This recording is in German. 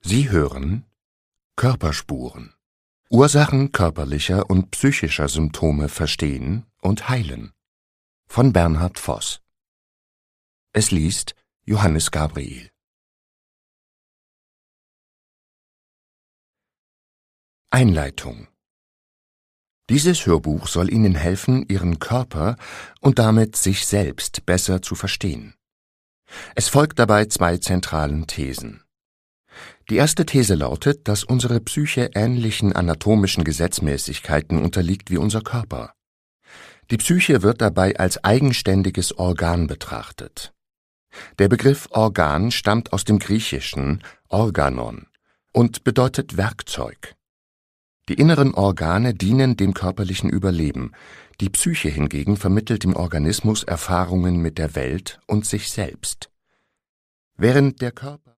Sie hören Körperspuren. Ursachen körperlicher und psychischer Symptome verstehen und heilen von Bernhard Voss. Es liest Johannes Gabriel. Einleitung. Dieses Hörbuch soll Ihnen helfen, Ihren Körper und damit sich selbst besser zu verstehen. Es folgt dabei 2 zentralen Thesen. Die erste These lautet, dass unsere Psyche ähnlichen anatomischen Gesetzmäßigkeiten unterliegt wie unser Körper. Die Psyche wird dabei als eigenständiges Organ betrachtet. Der Begriff Organ stammt aus dem Griechischen Organon und bedeutet Werkzeug. Die inneren Organe dienen dem körperlichen Überleben, die Psyche hingegen vermittelt dem Organismus Erfahrungen mit der Welt und sich selbst. Während der Körper